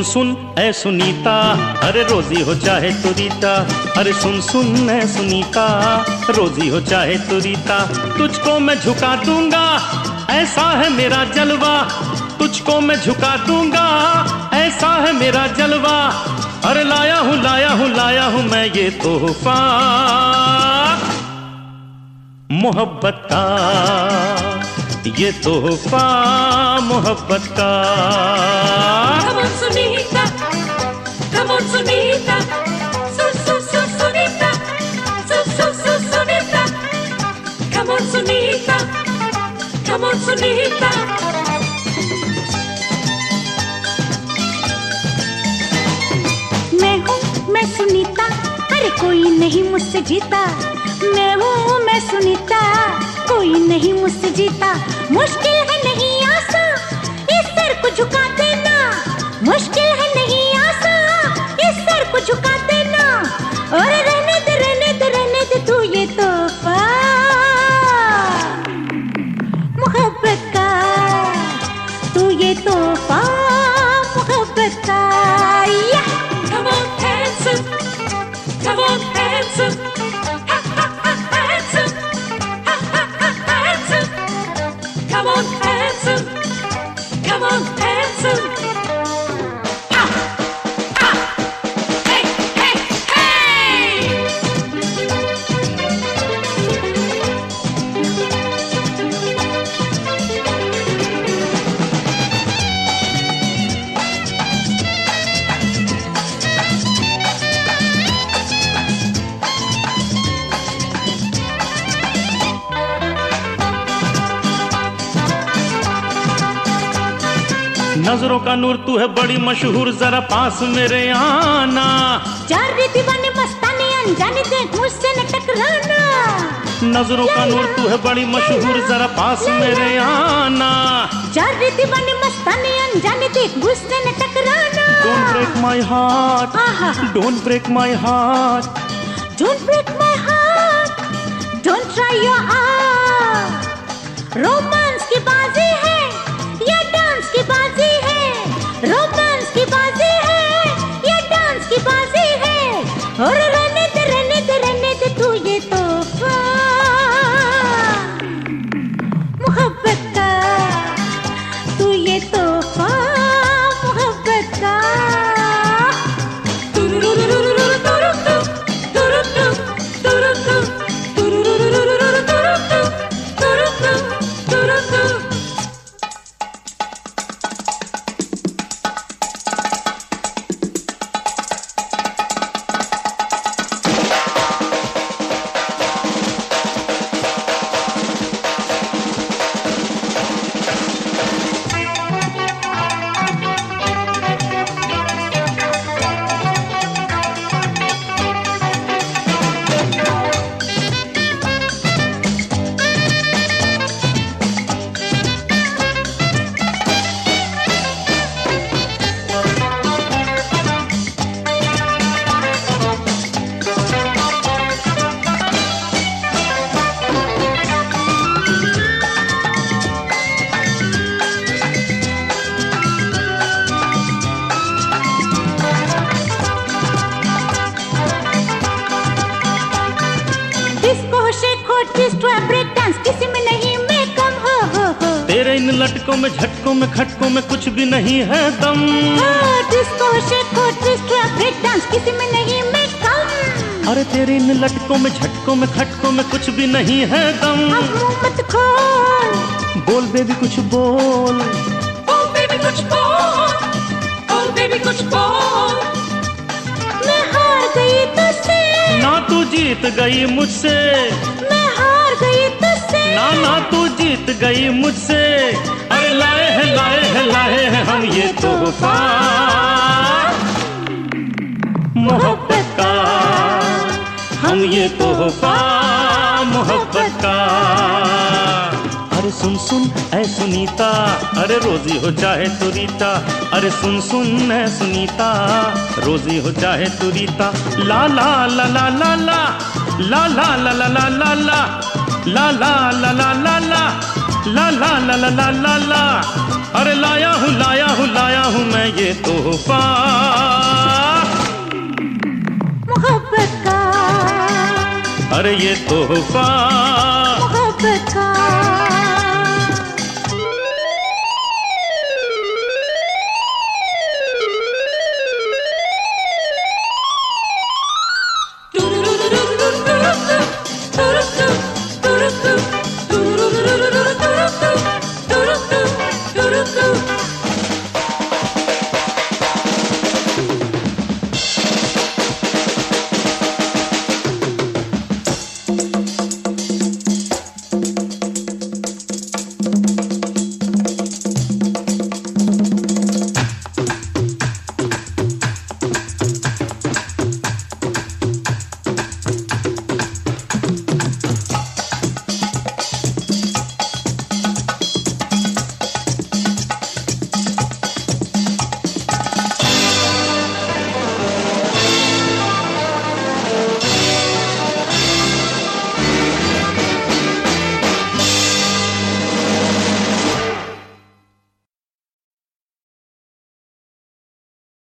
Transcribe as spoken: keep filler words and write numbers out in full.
सुन ऐ सुनीता, अरे रोजी हो चाहे तू रीता। अरे सुन सुन ऐ सुनीता, रोजी हो चाहे तू रीता। तुझको मैं झुका दूंगा, ऐसा है मेरा जलवा। तुझको मैं झुका दूंगा, ऐसा है मेरा जलवा। अरे लाया हूँ लाया हूँ लाया हूँ मैं ये तोहफा मोहब्बत का, ये तोहफा मोहब्बत का। Come on Sunita, come on Sunita, su su su Sunita, su su su Sunita, come on Sunita, come on Sunita. मैं हूँ मैं सुनीता, अरे कोई नहीं मुझसे जीता। मैं हूँ मैं सुनीता, कोई नहीं मुझसे जीता। मुश्किल है नहीं आसा, इस सर को झुका देना। मुश्किल है नहीं आसा, इस सर को झुका देना। और रहने दे रहने दे रहने दे तू ये तोहफा मोहब्बत का, तू ये तोहफा मोहब्बत का। Come on handsome, come on handsome, ha ha ha handsome, ha ha ha handsome, come on handsome, come on handsome. Ah, ah, hey, hey, hey. नजरों का नूर तू है बड़ी मशहूर, जरा पास मेरे आना। चार दीवाने मस्ताने अनजाने देख मुझसे न टकराना। नजरों का नूर तू है बड़ी मशहूर, जरा पास मेरे आना। चार दीवाने मस्ताने अनजाने देख मुझसे न टकराना। Don't break my heart, don't break my heart, Don't break my heart, don't try your art. Romance की बाजी है या डांस की बाजी है। रोमांस की बाजी है या डांस की बाजी है। और रहने दे रहने दे रहने दे तू ये तोहफा मोहब्बत का, तू ये तोहफा मोहब्बत का। किसी में नहीं मैं कम हो, हो, हो। तेरे इन लटकों में झटकों में खटकों में कुछ भी नहीं है दम। डिस्को शेको ट्विस्ट ब्रेक डांस किसी में नहीं मैं कम। अरे तेरे इन लटकों में झटकों में खटकों में कुछ भी नहीं है दम। अब मुंह मत खोल, बोल बेबी कुछ बोल। Oh baby कुछ बोल, oh baby कुछ बोल। मैं हार गई तुझसे, ना तू जीत गई मुझसे। मैं हार गई तुझसे, ना ना तू जीत गई मुझसे। अरे लाए हैं लाए हैं लाए हैं हम ये तोहफा मोहब्बत का, हम ये तोहफा मोहब्बत का। अरे सुन सुन ऐ सुनीता, अरे रोजी हो चाहे तू रीता। अरे सुन सुन ऐ सुनीता, रोजी हो चाहे तू रीता। ला ला ला ला ला ला ला ला ला ला ला ला ला ला ला ला ला ला ला ला ला ला ला ला ला ला, अरे लाया हूँ लाया हूँ लाया हूँ मैं ये तोहफा मोहब्बत का, अरे ये तोहफा मोहब्बत का।